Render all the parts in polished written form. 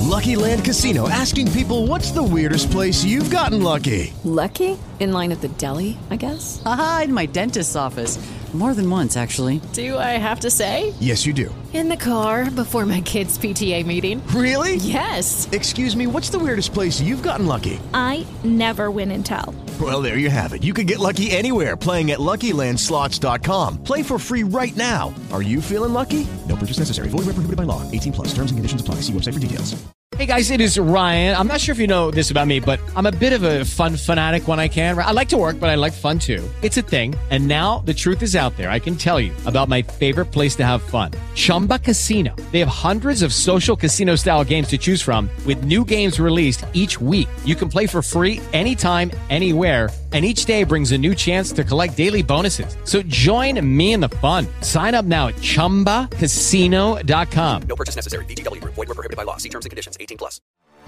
Lucky Land Casino, asking people, what's the weirdest place you've gotten lucky? Lucky? In line at the deli, I guess? Aha, in my dentist's office. More than once, actually. Do I have to say? Yes, you do. In the car before my kids' PTA meeting. Really? Yes. Excuse me, what's the weirdest place you've gotten lucky? I never win and tell. Well, there you have it. You can get lucky anywhere, playing at LuckyLandSlots.com. Play for free right now. Are you feeling lucky? No purchase necessary. Void where prohibited by law. 18 plus. Terms and conditions apply. See website for details. Hey guys, it is Ryan. I'm not sure if you know this about me, but I'm a bit of a fun fanatic when I can. I like to work, but I like fun too. It's a thing. And now the truth is out there. I can tell you about my favorite place to have fun. Chumba Casino. They have hundreds of social casino style games to choose from with new games released each week. You can play for free anytime, anywhere. And each day brings a new chance to collect daily bonuses. So join me in the fun. Sign up now at ChumbaCasino.com. No purchase necessary. VGW Group. Void where prohibited by law. See terms and conditions. 18 plus.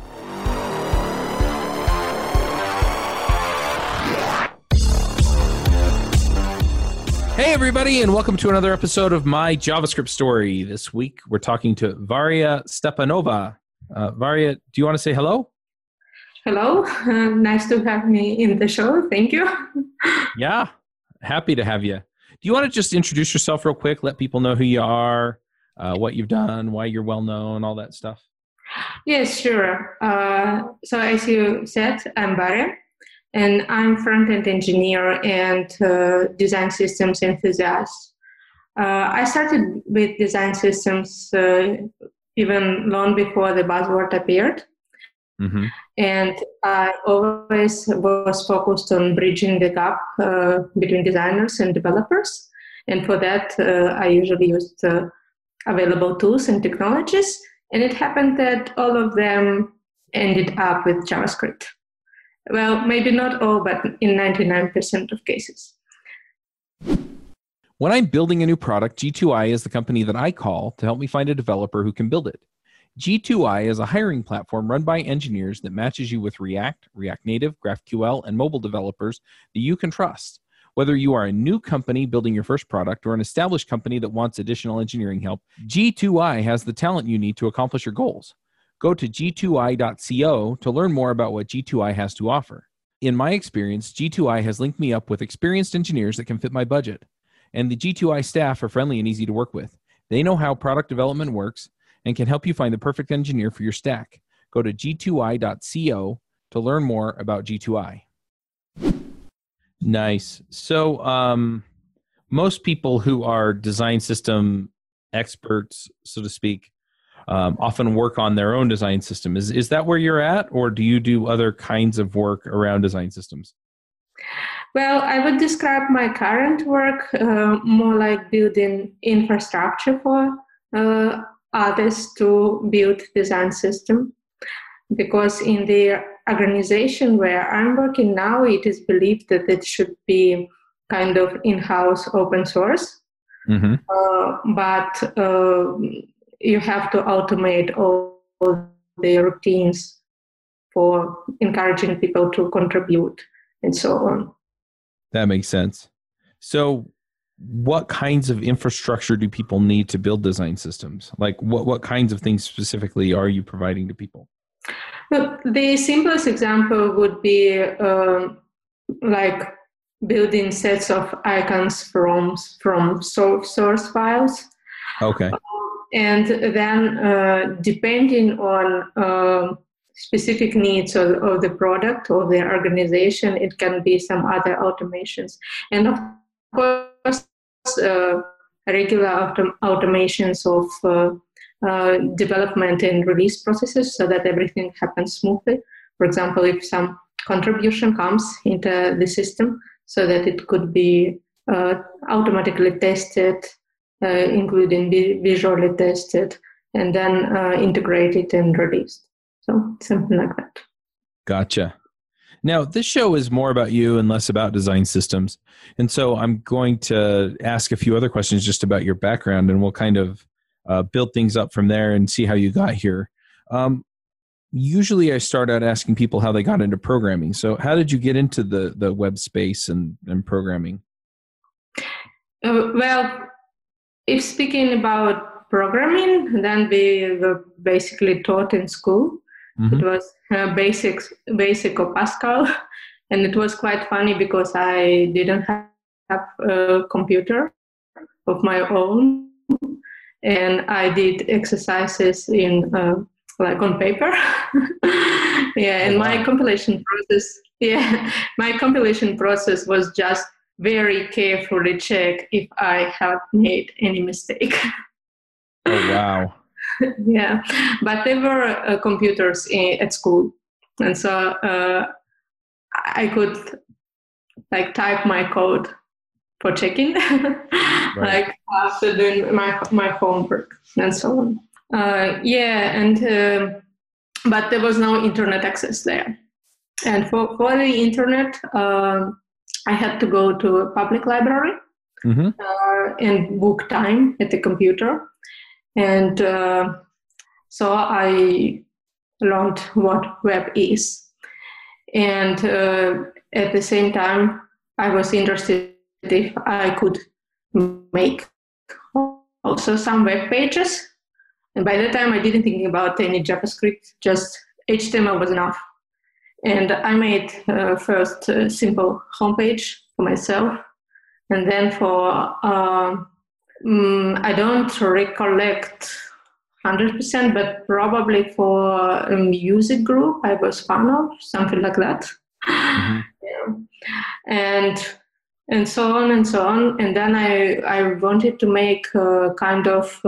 Hey everybody, and welcome to another episode of My JavaScript Story. This week we're talking to Varya Stepanova. Varya, do you want to say hello? Hello, nice to have me in the show. Thank you. Yeah, happy to have you. Do you want to just introduce yourself real quick, let people know who you are, what you've done, why you're well known, all that stuff? Yes, sure. So as you said, I'm Varya, and I'm front-end engineer and design systems enthusiast. I started with design systems even long before the buzzword appeared. Mm-hmm. And I always was focused on bridging the gap between designers and developers. And for that, I usually used available tools and technologies. And it happened that all of them ended up with JavaScript. Well, maybe not all, but in 99% of cases. When I'm building a new product, G2I is the company that I call to help me find a developer who can build it. G2I is a hiring platform run by engineers that matches you with React, React Native, GraphQL, and mobile developers that you can trust. Whether you are a new company building your first product or an established company that wants additional engineering help, G2I has the talent you need to accomplish your goals. Go to g2i.co to learn more about what G2I has to offer. In my experience, G2I has linked me up with experienced engineers that can fit my budget. And the G2I staff are friendly and easy to work with. They know how product development works and can help you find the perfect engineer for your stack. Go to g2i.co to learn more about G2I. Nice. So most people who are design system experts, so to speak, often work on their own design system. Is that where you're at, or do you do other kinds of work around design systems? Well, I would describe my current work more like building infrastructure for others to build design system, because in the organization where I'm working now, it is believed that it should be kind of in-house open source, mm-hmm. But you have to automate all the routines for encouraging people to contribute and so on. That makes sense. So what kinds of infrastructure do people need to build design systems? Like what kinds of things specifically are you providing to people? Well, the simplest example would be like building sets of icons from source files. Okay. And then depending on specific needs of the product or the organization, it can be some other automations. And of course, regular automations of development and release processes so that everything happens smoothly. For example, if some contribution comes into the system so that it could be automatically tested, including visually tested, and then integrated and released. So something like that. Gotcha. Now, this show is more about you and less about design systems. And so I'm going to ask a few other questions just about your background, and we'll kind of build things up from there and see how you got here. Usually I start out asking people how they got into programming. So how did you get into the web space and programming? Well, if speaking about programming than we were basically taught in school. Mhm. It was basic of Pascal, and it was quite funny because I didn't have a computer of my own, and I did exercises in like on paper. And my compilation process was just very carefully check if I had made any mistake. Oh, wow. Yeah, but there were computers at school, and so I could like type my code for checking, like after doing my homework and so on. But there was no internet access there, and for the internet, I had to go to a public library and book time at the computer. And so I learned what web is. And at the same time, I was interested if I could make also some web pages. And by that time, I didn't think about any JavaScript, just HTML was enough. And I made first a simple homepage for myself. And then for I don't recollect 100%, but probably for a music group I was fan of, something like that. And so on and so on. And then I wanted to make a kind of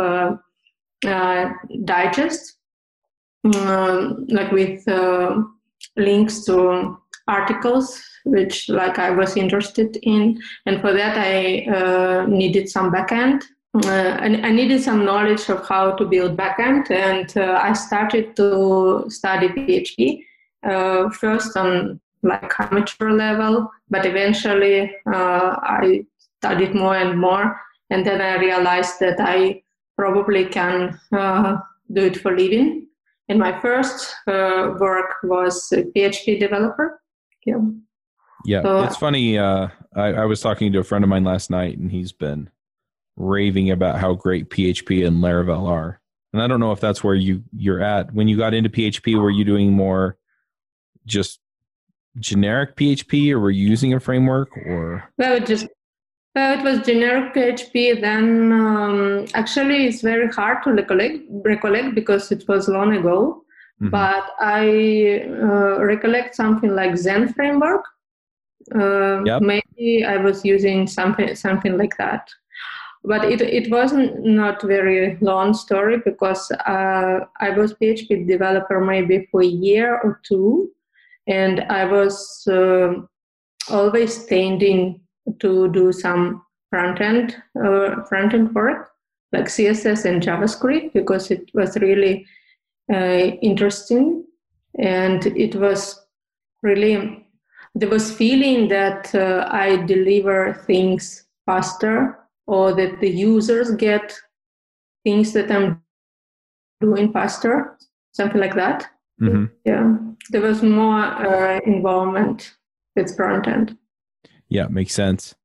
digest, like with links to articles which like I was interested in, and for that I needed some backend. And I needed some knowledge of how to build backend, and I started to study PHP first on like amateur level, but eventually I studied more and more, and then I realized that I probably can do it for living. And my first work was a PHP developer. Yeah, So, it's funny. I was talking to a friend of mine last night, and he's been raving about how great PHP and Laravel are. And I don't know if that's where you're at. When you got into PHP, were you doing more just generic PHP, or were you using a framework? Or it was generic PHP. Then actually it's very hard to recollect because it was long ago. Mm-hmm. But I recollect something like Zen framework. Maybe I was using something like that. But it wasn't not very long story because I was PHP developer maybe for a year or two, and I was always tending to do some front-end work like CSS and JavaScript because it was really interesting, and it was really there was feeling that I deliver things faster, or that the users get things that I'm doing faster, something like that. Mm-hmm. Yeah, there was more involvement with front end. Yeah, makes sense.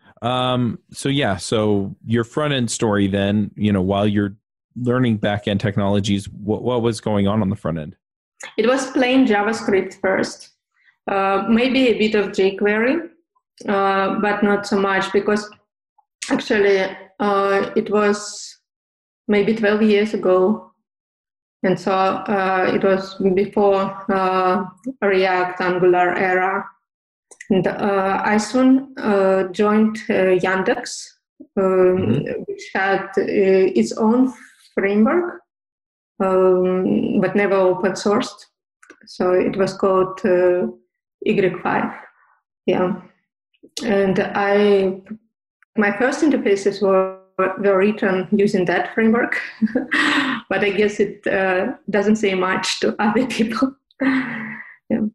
So your front end story then, while you're learning back end technologies, what was going on the front end? It was plain JavaScript first, maybe a bit of jQuery, but not so much because actually it was maybe 12 years ago. And so it was before React Angular era. And I soon joined Yandex, which had its own framework, but never open sourced. So it was called Y5. Yeah. And my first interfaces were written using that framework, but I guess it doesn't say much to other people. Yeah.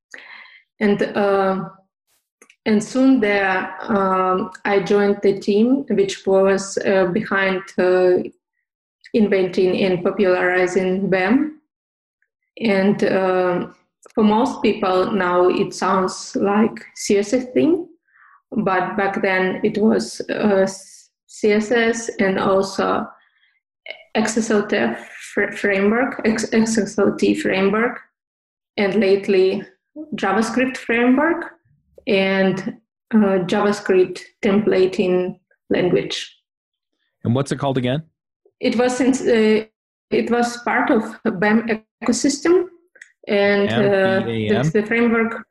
And soon there, I joined the team which was behind inventing and popularizing BEM. And for most people now it sounds like CSS thing, but back then it was CSS and also XSLT framework, and lately JavaScript framework and JavaScript templating language. And what's it called again? It was part of BEM ecosystem, and the framework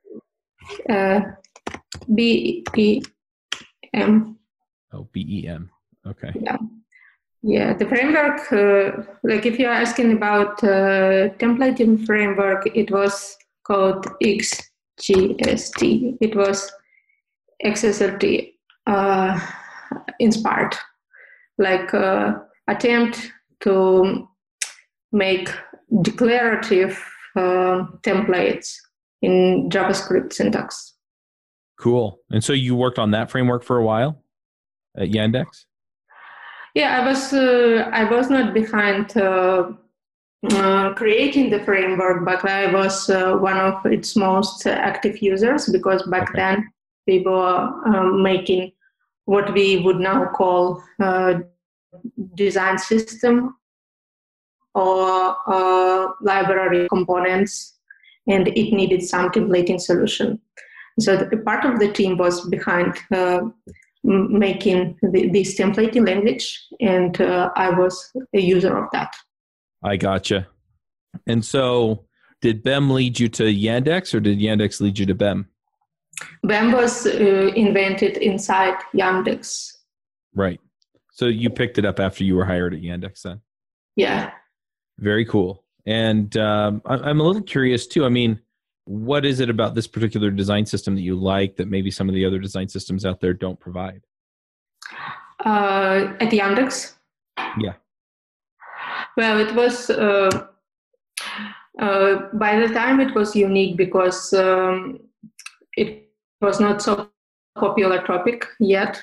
BEM. Oh, BEM. Okay. Yeah. The framework, like if you're asking about templating framework, it was called XGST. It was XSLT inspired, like attempt to make declarative templates in JavaScript syntax. Cool. And so you worked on that framework for a while at Yandex? Yeah, I was not behind creating the framework, but I was one of its most active users, because back then we were making what we would now call design system or library components, and it needed some templating solution. So part of the team was behind making this templating language, and I was a user of that. I gotcha. And so did BEM lead you to Yandex, or did Yandex lead you to BEM? BEM was invented inside Yandex. Right. So you picked it up after you were hired at Yandex then? Yeah. Very cool. And I'm a little curious too. I mean, what is it about this particular design system that you like that maybe some of the other design systems out there don't provide? At Yandex? Yeah. Well, it was, by the time it was unique because it was not so popular topic yet.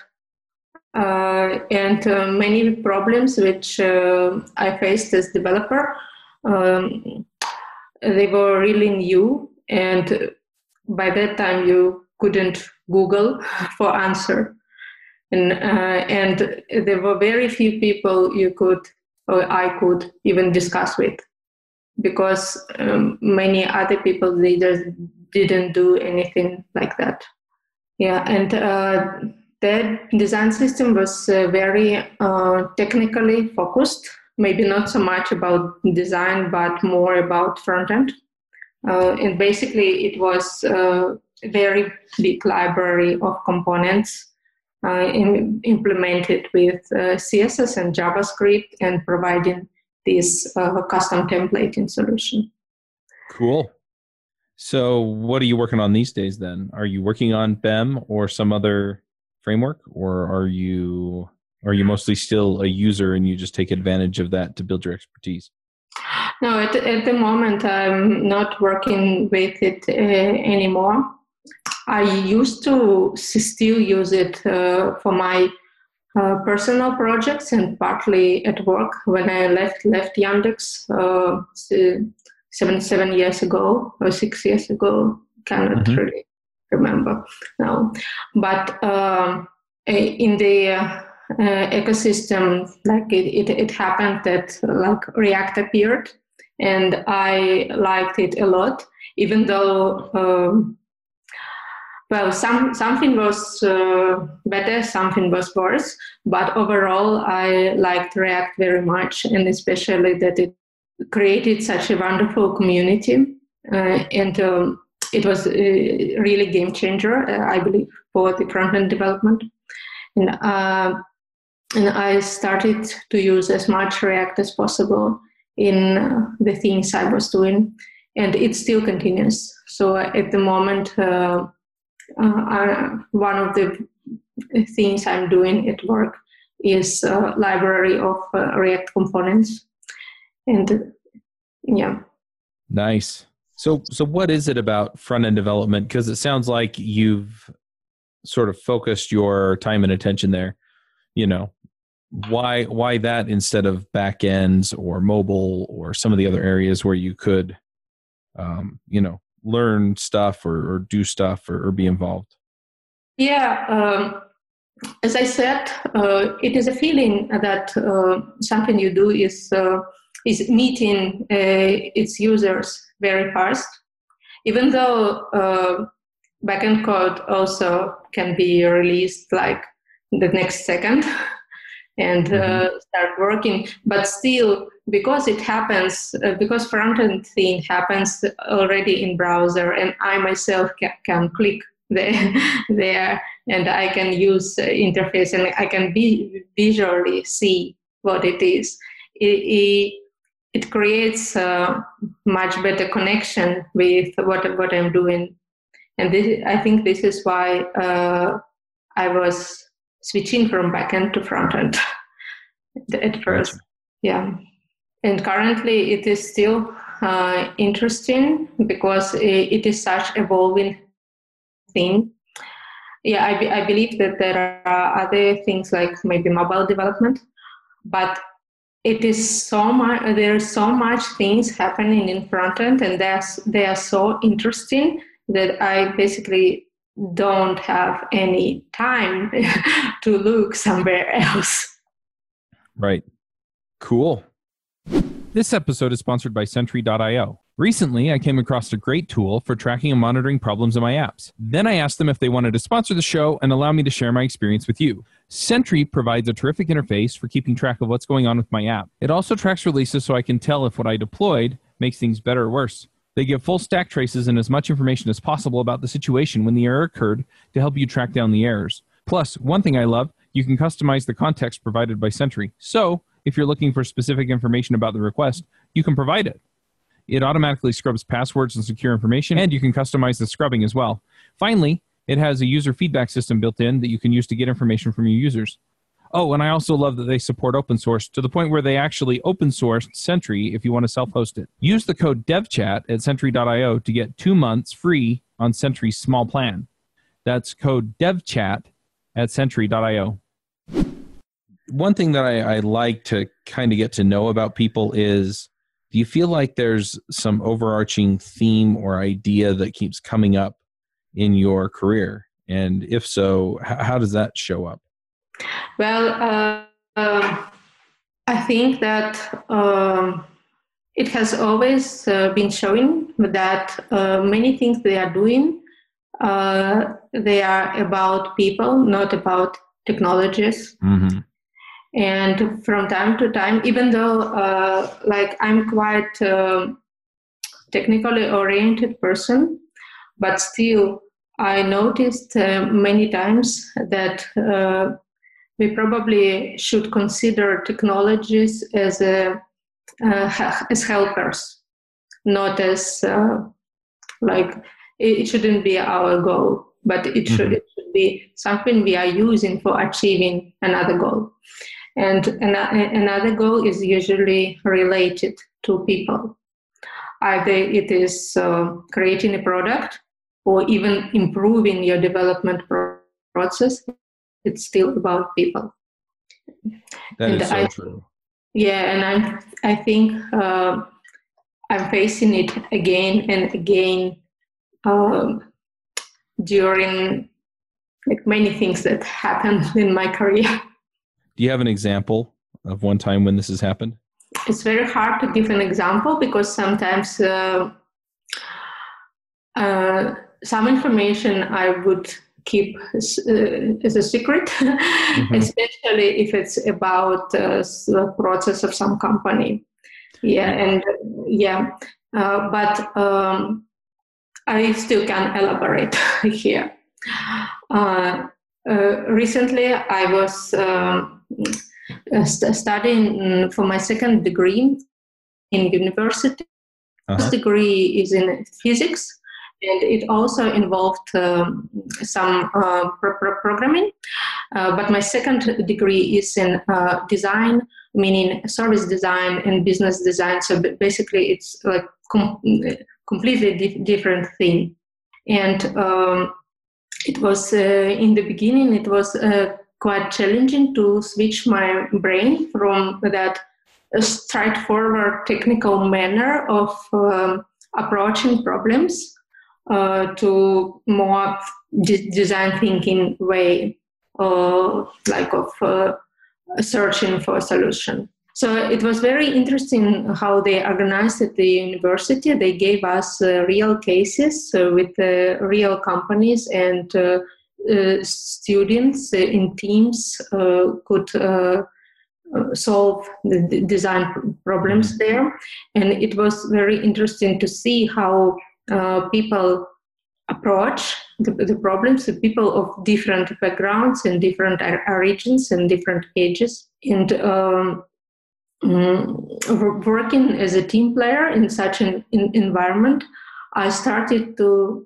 And many problems which I faced as developer, they were really new. And by that time, you couldn't Google for answer, and there were very few people you could, or I could, even discuss with, because many other people, they just didn't do anything like that. Yeah, and that design system was very technically focused. Maybe not so much about design, but more about front end. And basically, it was a very big library of components implemented with CSS and JavaScript, and providing this custom templating solution. Cool. So what are you working on these days then? Are you working on BEM or some other framework, or are you mostly still a user and you just take advantage of that to build your expertise? No, at the moment, I'm not working with it anymore. I used to still use it for my personal projects and partly at work when I left Yandex 7 years ago or 6 years ago. Cannot really remember now. But in the ecosystem, like it happened that like React appeared, and I liked it a lot, even though well, something was better, something was worse, but overall I liked React very much, and especially that it created such a wonderful community, and it was a really game changer, I believe, for the front-end development. And I started to use as much React as possible in the things I was doing, and it still continues. So at the moment, one of the things I'm doing at work is a library of React components. And yeah. Nice. So what is it about front-end development? Because it sounds like you've sort of focused your time and attention there. You know, why that instead of back ends or mobile or some of the other areas where you could, learn stuff or do stuff or be involved? Yeah. as I said, it is a feeling that something you do is meeting its users very fast, even though backend code also can be released like the next second and start working. But still, because it happens, because front-end thing happens already in browser, and I myself can click there and I can use interface and I can visually see what it is. It creates a much better connection with what I'm doing. And I think this is why I was switching from backend to frontend at first. Gotcha. Yeah. And currently it is still interesting because it is such evolving thing. Yeah, I believe that there are other things like maybe mobile development, but it is so much. There are so much things happening in front end, and they are so interesting that I basically don't have any time to look somewhere else. Right. Cool. This episode is sponsored by Sentry.io. Recently, I came across a great tool for tracking and monitoring problems in my apps. Then I asked them if they wanted to sponsor the show and allow me to share my experience with you. Sentry provides a terrific interface for keeping track of what's going on with my app. It also tracks releases so I can tell if what I deployed makes things better or worse. They give full stack traces and as much information as possible about the situation when the error occurred to help you track down the errors. Plus, one thing I love, you can customize the context provided by Sentry. So, if you're looking for specific information about the request, you can provide it. It automatically scrubs passwords and secure information, and you can customize the scrubbing as well. Finally, it has a user feedback system built in that you can use to get information from your users. Oh, and I also love that they support open source to the point where they actually open sourced Sentry if you want to self-host it. Use the code DevChat at Sentry.io to get 2 months free on Sentry's small plan. That's code DevChat at Sentry.io. One thing that I like to kind of get to know about people is, do you feel like there's some overarching theme or idea that keeps coming up in your career? And if so, how does that show up? Well, I think that it has always been showing that many things they are doing, they are about people, not about technologies. Mm-hmm. And from time to time, even though like I'm quite technically oriented person, but still I noticed many times that we probably should consider technologies as as helpers, not as like it shouldn't be our goal, but it should be something we are using for achieving another goal. And another goal is usually related to people. Either it is creating a product or even improving your development process. It's still about people. That is so true. Yeah, and I think I'm facing it again and again during like many things that happened in my career. Do you have an example of one time when this has happened? It's very hard to give an example because sometimes some information I would keep as a secret, especially if it's about the process of some company. But I still can elaborate here. Recently, I was studying for my second degree in university. First degree is in physics, and it also involved some programming. But my second degree is in design, meaning service design and business design. So basically, it's like completely different thing. And it was in the beginning, it was quite challenging to switch my brain from that straightforward technical manner of approaching problems to more design thinking way searching for a solution. So it was very interesting how they organized at the university. They gave us real cases with real companies, and students in teams could solve the design problems there. And it was very interesting to see how people approach the problems, the people of different backgrounds and different origins and different ages. And working as a team player in such an environment, I started to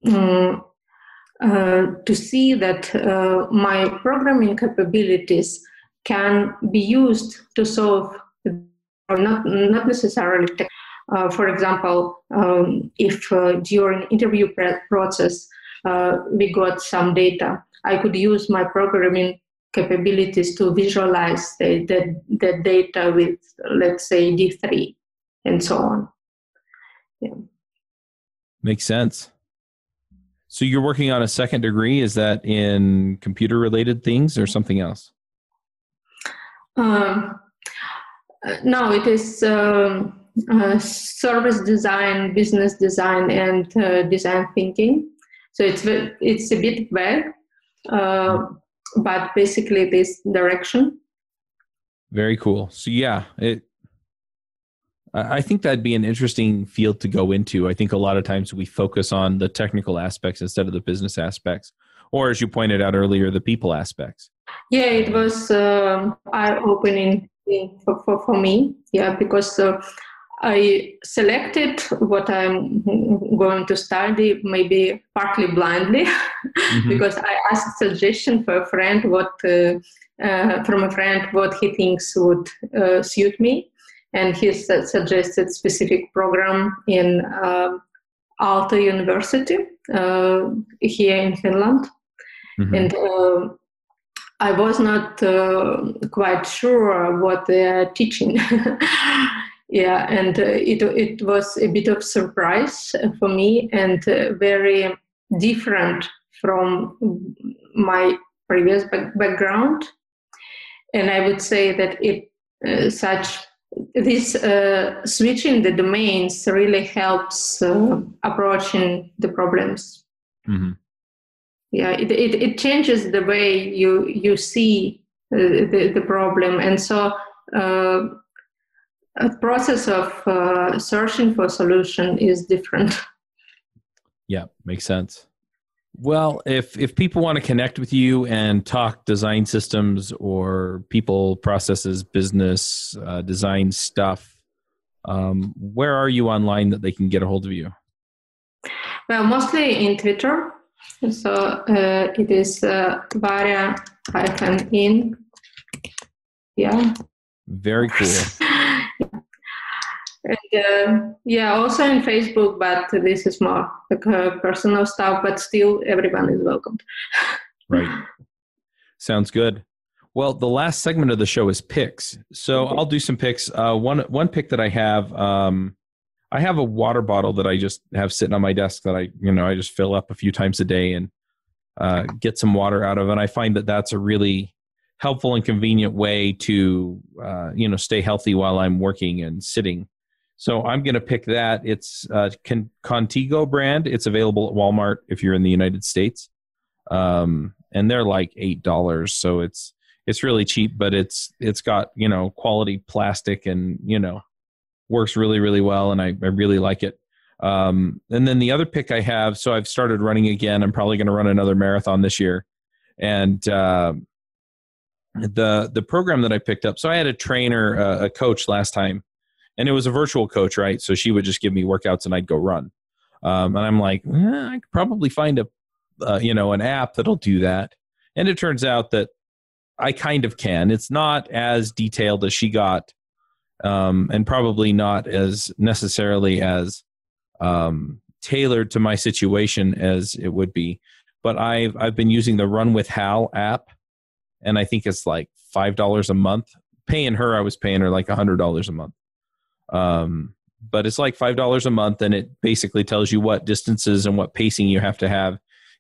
see that my programming capabilities can be used to solve, or not necessarily. For example, if during interview process we got some data, I could use my programming capabilities to visualize the data with, let's say, D3 and so on. Yeah. Makes sense. So you're working on a second degree. Is that in computer-related things or something else? No, it is service design, business design, and design thinking. So it's a bit vague. But basically this direction. Very cool. So yeah, I think that'd be an interesting field to go into. I think a lot of times we focus on the technical aspects instead of the business aspects, or as you pointed out earlier, the people aspects. Yeah, it was eye-opening for me. Yeah, because I selected what I'm going to study, maybe partly blindly, because I asked suggestion for a friend from a friend what he thinks would suit me, and he suggested specific program in Aalto University here in Finland, and I was not quite sure what they are teaching. Yeah, and it was a bit of surprise for me, and very different from my previous background. And I would say that this switching the domains really helps approaching the problems. Mm-hmm. Yeah, it changes the way you see the problem, and so. A process of searching for a solution is different. Yeah, makes sense. Well, if people want to connect with you and talk design systems or people, processes, business, design stuff, where are you online that they can get a hold of you? Well, mostly in Twitter. So it is Varja-in. Yeah. Very cool. And also in Facebook, but this is more like personal stuff, but still everyone is welcome. Right. Sounds good. Well, the last segment of the show is picks. So I'll do some picks. One pick that I have a water bottle that I just have sitting on my desk that I just fill up a few times a day and get some water out of. And I find that that's a really helpful and convenient way to, stay healthy while I'm working and sitting. So I'm going to pick that. It's Contigo brand. It's available at Walmart if you're in the United States. And they're like $8. So it's really cheap, but it's got, quality plastic and, works really, really well. And I really like it. And then the other pick I have, so I've started running again. I'm probably going to run another marathon this year. And, the program that I picked up, so I had a trainer, a coach last time, and it was a virtual coach, right? So she would just give me workouts and I'd go run. And I'm like, I could probably find an app that'll do that. And it turns out that I kind of can. It's not as detailed as she got, and probably not as necessarily as tailored to my situation as it would be. But I've been using the Run with Hal app, and I think it's like $5 a month. I was paying her like $100 a month. But it's like $5 a month, and it basically tells you what distances and what pacing you have to have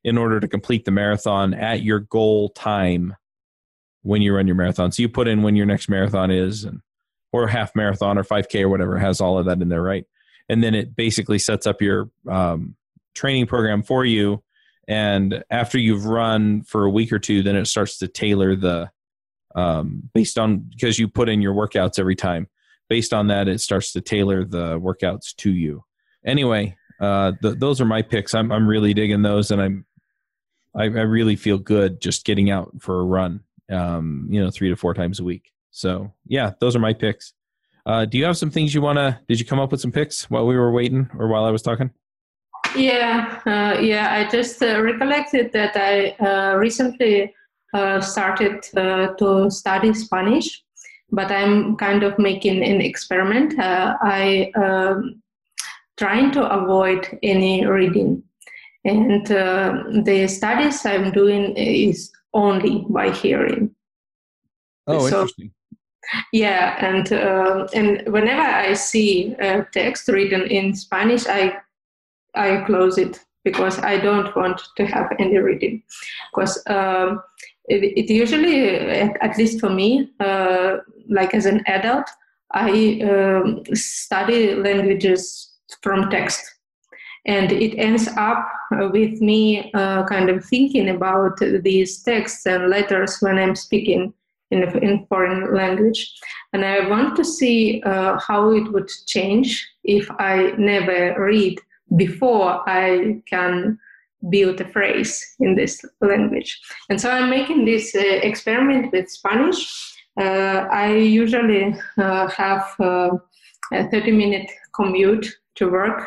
in order to complete the marathon at your goal time when you run your marathon. So you put in when your next marathon is, or half marathon or 5K or whatever, it has all of that in there, right? And then it basically sets up your training program for you. And after you've run for a week or two, then it starts to tailor the, based on, because you put in your workouts every time. Based on that, it starts to tailor the workouts to you. Anyway, those are my picks. I'm really digging those, and I really feel good just getting out for a run, 3 to 4 times a week. So yeah, those are my picks. Do you have some things did you come up with some picks while we were waiting or while I was talking? Yeah. I just recollected that I recently started to study Spanish, but I'm kind of making an experiment. I trying to avoid any reading. And the studies I'm doing is only by hearing. Oh, interesting. Yeah, and whenever I see a text written in Spanish, I close it because I don't want to have any reading. Because it usually, at least for me, like as an adult, I study languages from text. And it ends up with me kind of thinking about these texts and letters when I'm speaking in foreign language. And I want to see how it would change if I never read before I can build a phrase in this language. And so I'm making this experiment with Spanish. I usually have a 30-minute commute to work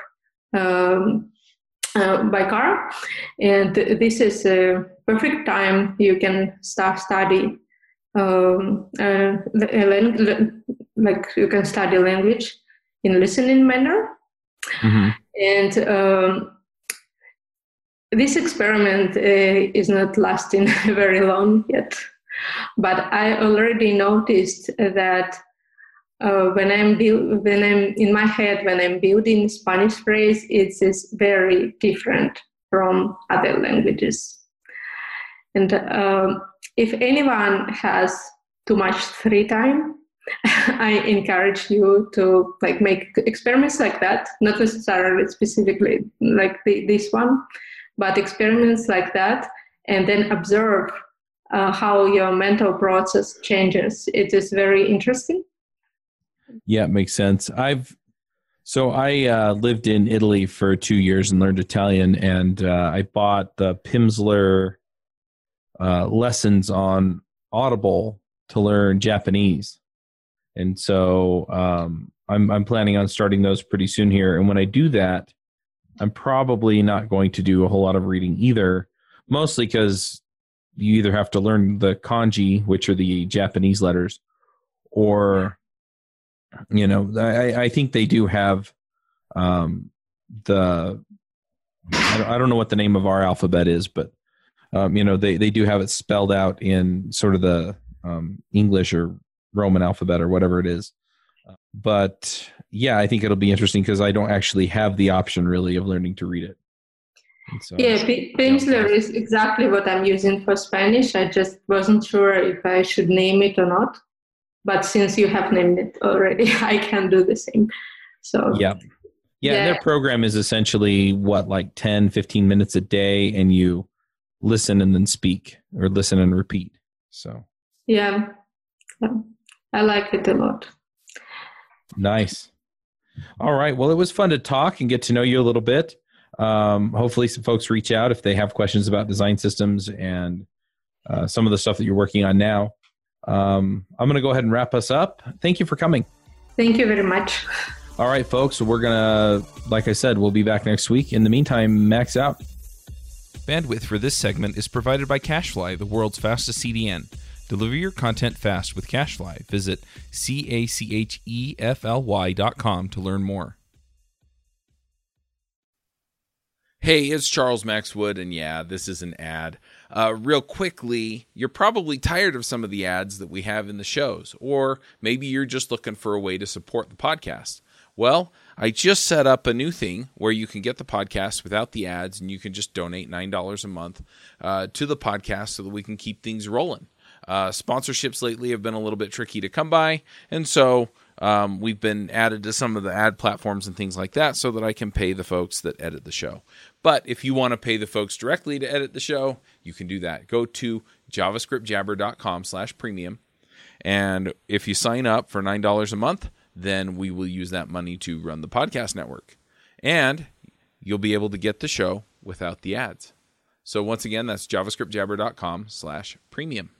by car, and this is a perfect time you can start study like you can study language in listening manner. Mm-hmm. And this experiment is not lasting very long yet, but I already noticed that when I'm in my head, when I'm building Spanish phrase, it is very different from other languages. And if anyone has too much free time, I encourage you to make experiments like that, not necessarily specifically like this one, but experiments like that, and then observe how your mental process changes. It is very interesting. Yeah, it makes sense. I lived in Italy for 2 years and learned Italian, and I bought the Pimsleur lessons on Audible to learn Japanese. And so I'm planning on starting those pretty soon here. And when I do that, I'm probably not going to do a whole lot of reading either, mostly because you either have to learn the kanji, which are the Japanese letters, or I think they do have I don't know what the name of our alphabet is, but they do have it spelled out in sort of the English or Roman alphabet or whatever it is. But yeah, I think it'll be interesting because I don't actually have the option really of learning to read it. So, yeah, Pimsleur is exactly what I'm using for Spanish. I just wasn't sure if I should name it or not. But since you have named it already, I can do the same. So yeah. Their program is essentially 10, 15 minutes a day, and you listen and then speak, or listen and repeat. So yeah, I like it a lot. Nice. All right. Well, it was fun to talk and get to know you a little bit. Hopefully some folks reach out if they have questions about design systems and some of the stuff that you're working on now. I'm going to go ahead and wrap us up. Thank you for coming. Thank you very much. All right, folks. We're going to, like I said, we'll be back next week. In the meantime, Max out. Bandwidth for this segment is provided by CacheFly, the world's fastest CDN. Deliver your content fast with CacheFly. Visit CacheFly.com to learn more. Hey, it's Charles Max Wood, and yeah, this is an ad. Real quickly, you're probably tired of some of the ads that we have in the shows, or maybe you're just looking for a way to support the podcast. Well, I just set up a new thing where you can get the podcast without the ads, and you can just donate $9 a month to the podcast so that we can keep things rolling. Sponsorships lately have been a little bit tricky to come by, and so we've been added to some of the ad platforms and things like that so that I can pay the folks that edit the show. But if you want to pay the folks directly to edit the show, you can do that. Go to javascriptjabber.com/premium, and if you sign up for $9 a month, then we will use that money to run the podcast network. And you'll be able to get the show without the ads. So once again, that's javascriptjabber.com/premium.